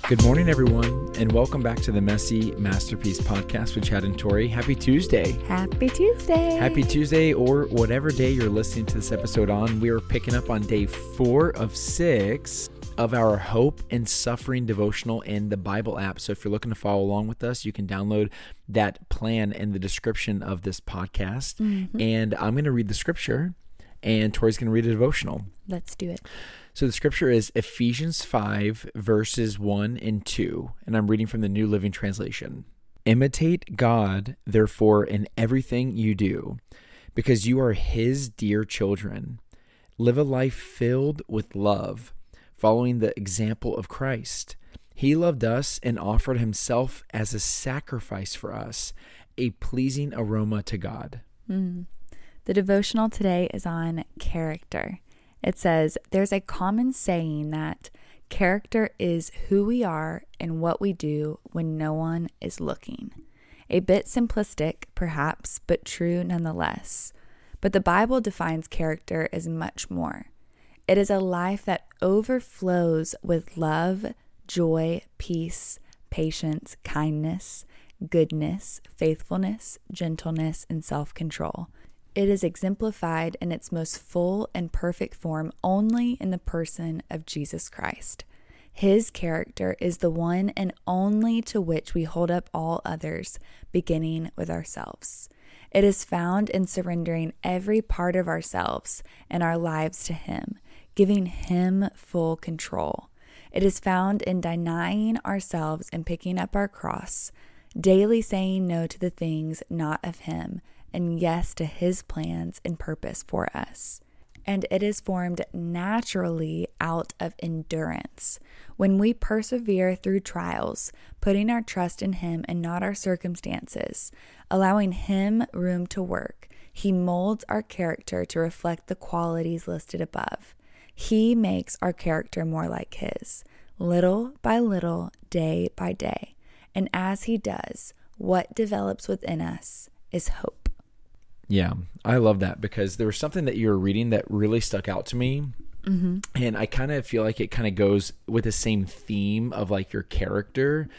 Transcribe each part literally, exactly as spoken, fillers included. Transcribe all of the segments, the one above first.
Good morning, everyone, and welcome back to the Messy Masterpiece Podcast with Chad and Tori. Happy Tuesday. Happy Tuesday. Happy Tuesday, or whatever day you're listening to this episode on. We are picking up on day four of six of our Hope and Suffering devotional in the Bible app. So if you're looking to follow along with us, you can download that plan in the description of this podcast. Mm-hmm. And I'm going to read the scripture, and Tori's going to read a devotional. Let's do it. So the scripture is Ephesians five, verses one and two, and I'm reading from the New Living Translation. Imitate God, therefore, in everything you do, because you are His dear children. Live a life filled with love, following the example of Christ. He loved us and offered Himself as a sacrifice for us, a pleasing aroma to God. Mm. The devotional today is on character. It says, there's a common saying that character is who we are and what we do when no one is looking. A bit simplistic, perhaps, but true nonetheless. But the Bible defines character as much more. It is a life that overflows with love, joy, peace, patience, kindness, goodness, faithfulness, gentleness, and self-control. It is exemplified in its most full and perfect form only in the person of Jesus Christ. His character is the one and only to which we hold up all others, beginning with ourselves. It is found in surrendering every part of ourselves and our lives to Him, giving Him full control. It is found in denying ourselves and picking up our cross, daily saying no to the things not of Him, and yes to His plans and purpose for us. And it is formed naturally out of endurance. When we persevere through trials, putting our trust in Him and not our circumstances, allowing Him room to work, He molds our character to reflect the qualities listed above. He makes our character more like His, little by little, day by day. And as He does, what develops within us is hope. Yeah, I love that because there was something that you were reading that really stuck out to me. Mm-hmm. And I kind of feel like it kind of goes with the same theme of like your character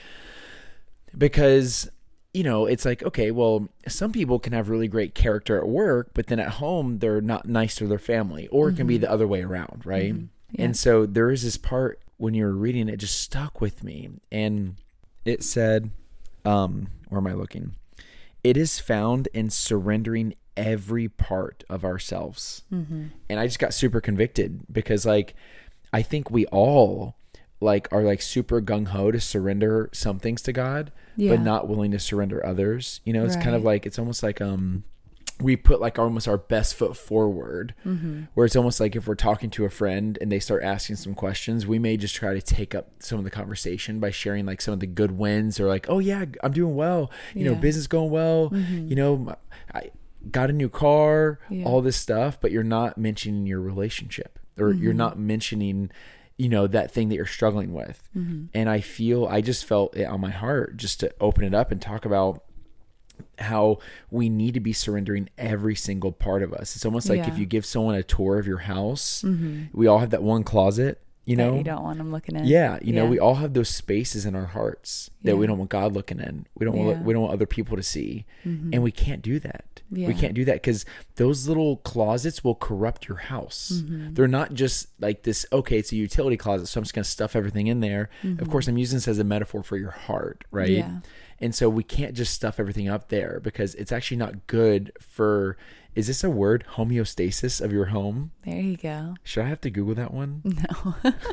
because, you know, it's like, okay, well, some people can have really great character at work, but then at home, they're not nice to their family, or mm-hmm. it can be the other way around, right? Mm-hmm. Yeah. And so there is this part when you were reading, it just stuck with me. And it said, um, where am I looking? It is found in surrendering every part of ourselves. Mm-hmm. And I just got super convicted because like, I think we all like are like super gung-ho to surrender some things to God, yeah. but not willing to surrender others. You know, it's right. kind of like, it's almost like, um, we put like almost our best foot forward, mm-hmm. where it's almost like if we're talking to a friend and they start asking some questions, we may just try to take up some of the conversation by sharing like some of the good wins or like, oh yeah, I'm doing well, you yeah. know, business going well, mm-hmm. you know, I got a new car, yeah. all this stuff, but you're not mentioning your relationship or mm-hmm. you're not mentioning, you know, that thing that you're struggling with. Mm-hmm. And I feel, I just felt it on my heart just to open it up and talk about how we need to be surrendering every single part of us. It's almost like yeah. if you give someone a tour of your house, mm-hmm. we all have that one closet, you know, that you don't want them looking in. Yeah. You yeah. know, we all have those spaces in our hearts that yeah. we don't want God looking in. We don't yeah. want, we don't want other people to see. Mm-hmm. And we can't do that. Yeah. We can't do that because those little closets will corrupt your house. Mm-hmm. They're not just like this, okay, it's a utility closet, so I'm just going to stuff everything in there. Mm-hmm. Of course, I'm using this as a metaphor for your heart, right? Yeah. And so we can't just stuff everything up there because it's actually not good for, is this a word? Homeostasis of your home? There you go. Should I have to Google that one? No.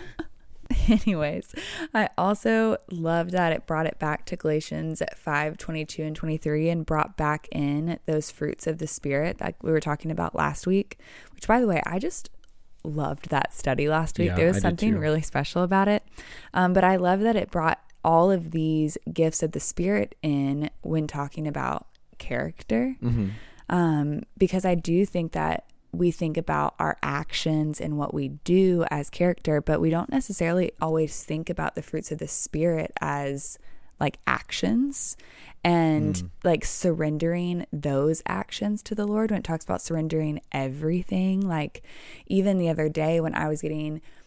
Anyways, I also love that it brought it back to Galatians five, twenty-two and twenty-three and brought back in those fruits of the Spirit that we were talking about last week, which by the way, I just loved that study last week. Yeah, there was I something really special about it. Um, but I love that it brought all of these gifts of the Spirit in when talking about character. Mm-hmm. Um, because I do think that we think about our actions and what we do as character, but we don't necessarily always think about the fruits of the Spirit as like actions and mm. like surrendering those actions to the Lord when it talks about surrendering everything. Like even the other day when I was getting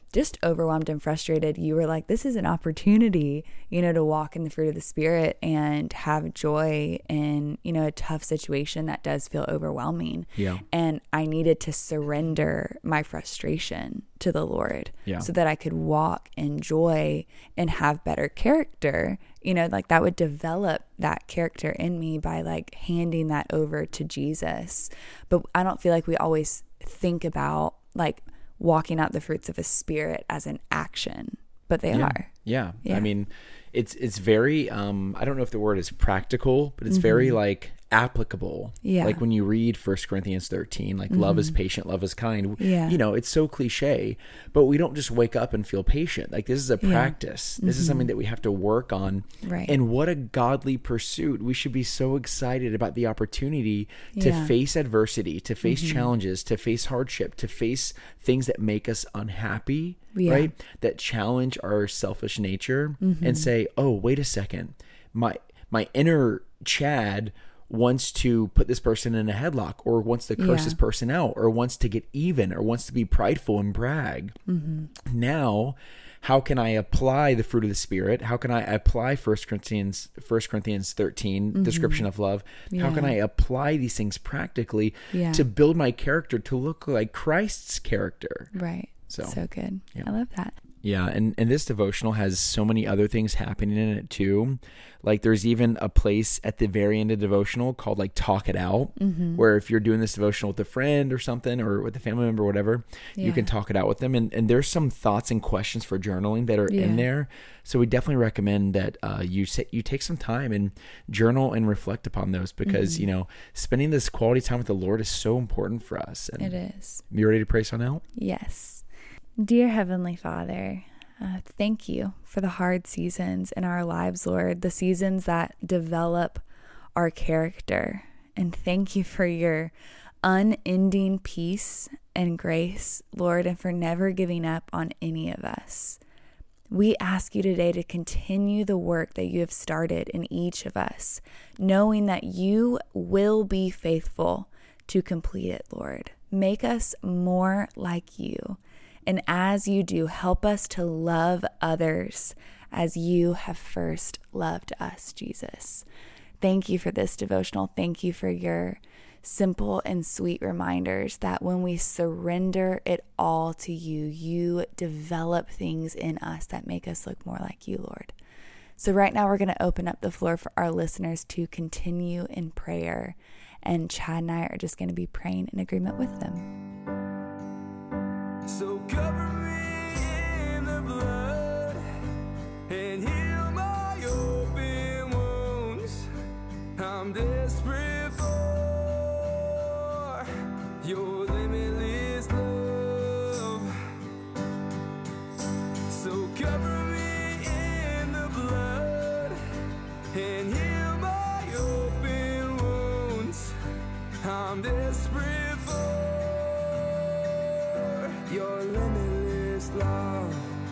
just overwhelmed and frustrated, you were like, this is an opportunity, you know, to walk in the fruit of the Spirit and have joy in, you know, a tough situation that does feel overwhelming. Yeah. And I needed to surrender my frustration to the Lord yeah. so that I could walk in joy and have better character. You know, like that would develop that character in me by like handing that over to Jesus. But I don't feel like we always think about like walking out the fruits of a Spirit as an action, but they yeah. are. Yeah. yeah. I mean, it's, it's very, um, I don't know if the word is practical, but it's mm-hmm. very like applicable. Yeah. Like when you read First Corinthians thirteen, like mm-hmm. love is patient, love is kind. Yeah. You know, it's so cliche, but we don't just wake up and feel patient. Like this is a practice. Yeah. This mm-hmm. is something that we have to work on. Right. And what a godly pursuit. We should be so excited about the opportunity to yeah. face adversity, to face mm-hmm. challenges, to face hardship, to face things that make us unhappy, yeah. right? That challenge our selfish nature mm-hmm. and say, oh, wait a second. My, my inner Chad wants to put this person in a headlock, or wants to curse yeah. this person out, or wants to get even, or wants to be prideful and brag. Mm-hmm. Now, how can I apply the fruit of the Spirit? How can I apply First Corinthians, First Corinthians thirteen, mm-hmm. description of love? Yeah. How can I apply these things practically yeah. to build my character to look like Christ's character? Right. So, so good. Yeah. I love that. Yeah, and, and this devotional has so many other things happening in it too. Like there's even a place at the very end of devotional called like Talk It Out, mm-hmm. where if you're doing this devotional with a friend or something, or with a family member or whatever, yeah. you can talk it out with them. And, and there's some thoughts and questions for journaling that are yeah. in there. So we definitely recommend that uh, you say, you take some time and journal and reflect upon those, because, mm-hmm. you know, spending this quality time with the Lord is so important for us. And it is. You ready to pray on out? Yes. Dear Heavenly Father, uh, thank you for the hard seasons in our lives, Lord, the seasons that develop our character. And thank you for your unending peace and grace, Lord, and for never giving up on any of us. We ask you today to continue the work that you have started in each of us, knowing that you will be faithful to complete it, Lord. Make us more like you. And as you do, help us to love others as you have first loved us, Jesus. Thank you for this devotional. Thank you for your simple and sweet reminders that when we surrender it all to you, you develop things in us that make us look more like you, Lord. So right now we're going to open up the floor for our listeners to continue in prayer. And Chad and I are just going to be praying in agreement with them. So cover me in the blood and heal my open wounds. I'm desperate for your limitless love. So cover me in the blood and heal my open wounds. I'm desperate for your limitless love,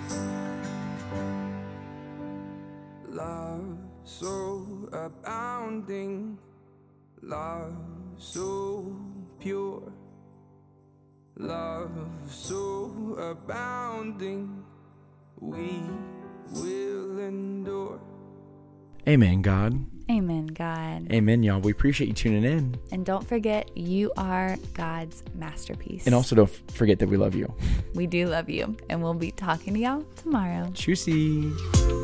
love so abounding, love so pure, love so abounding, we will endure. Amen, God. Amen, God. Amen, y'all. We appreciate you tuning in. And don't forget, you are God's masterpiece. And also don't f- forget that we love you. We do love you. And we'll be talking to y'all tomorrow. Tschüssi.